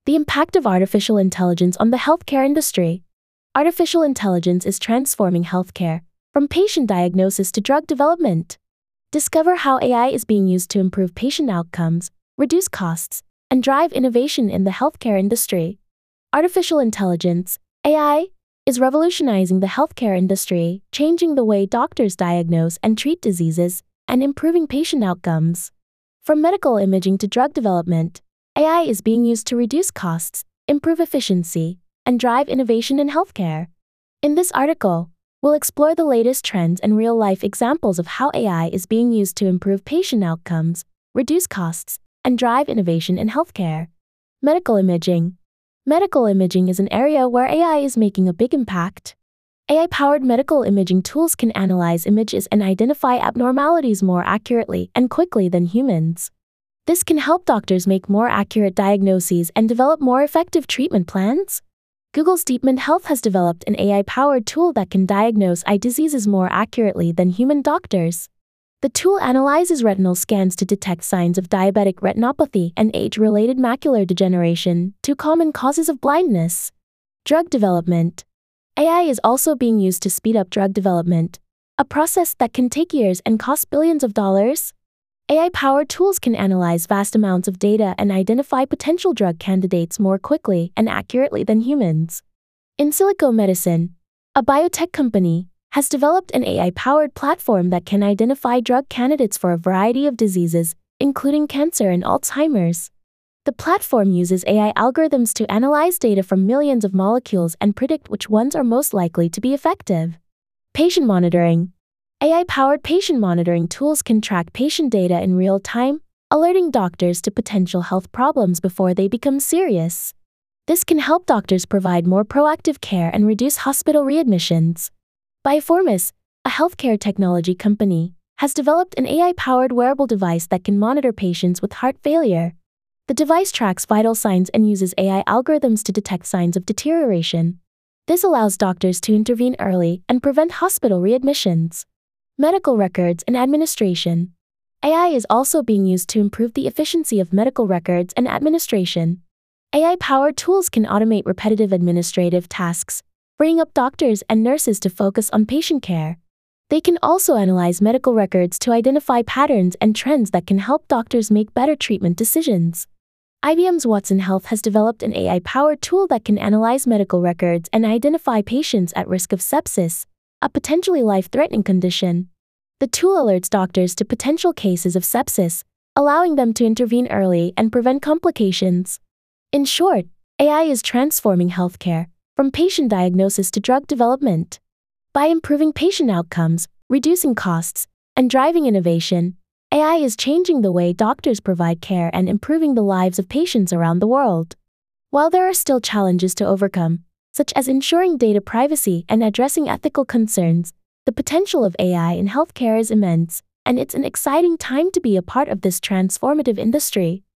The impact of artificial intelligence on the healthcare industry. Artificial intelligence is transforming healthcare, from patient diagnosis to drug development. Discover how AI is being used to improve patient outcomes, reduce costs, and drive innovation in the healthcare industry. Artificial intelligence, AI, is revolutionizing the healthcare industry, changing the way doctors diagnose and treat diseases, and improving patient outcomes. From medical imaging to drug development, AI is being used to reduce costs, improve efficiency, and drive innovation in healthcare. In this article, we'll explore the latest trends and real-life examples of how AI is being used to improve patient outcomes, reduce costs, and drive innovation in healthcare. Medical imaging. Medical imaging is an area where AI is making a big impact. AI-powered medical imaging tools can analyze images and identify abnormalities more accurately and quickly than humans. This can help doctors make more accurate diagnoses and develop more effective treatment plans. Google's DeepMind Health has developed an AI-powered tool that can diagnose eye diseases more accurately than human doctors. The tool analyzes retinal scans to detect signs of diabetic retinopathy and age-related macular degeneration, two common causes of blindness. Drug development. AI is also being used to speed up drug development, a process that can take years and cost billions of dollars. AI-powered tools can analyze vast amounts of data and identify potential drug candidates more quickly and accurately than humans. In Silico Medicine, a biotech company, has developed an AI-powered platform that can identify drug candidates for a variety of diseases, including cancer and Alzheimer's. The platform uses AI algorithms to analyze data from millions of molecules and predict which ones are most likely to be effective. Patient monitoring. AI-powered patient monitoring tools can track patient data in real time, alerting doctors to potential health problems before they become serious. This can help doctors provide more proactive care and reduce hospital readmissions. Bioformis, a healthcare technology company, has developed an AI-powered wearable device that can monitor patients with heart failure. The device tracks vital signs and uses AI algorithms to detect signs of deterioration. This allows doctors to intervene early and prevent hospital readmissions. Medical records and administration. AI is also being used to improve the efficiency of medical records and administration. AI-powered tools can automate repetitive administrative tasks, freeing up doctors and nurses to focus on patient care. They can also analyze medical records to identify patterns and trends that can help doctors make better treatment decisions. IBM's Watson Health has developed an AI-powered tool that can analyze medical records and identify patients at risk of sepsis, a potentially life-threatening condition. The tool alerts doctors to potential cases of sepsis, allowing them to intervene early and prevent complications. In short, AI is transforming healthcare, from patient diagnosis to drug development. By improving patient outcomes, reducing costs, and driving innovation, AI is changing the way doctors provide care and improving the lives of patients around the world. While there are still challenges to overcome, such as ensuring data privacy and addressing ethical concerns, the potential of AI in healthcare is immense, and it's an exciting time to be a part of this transformative industry.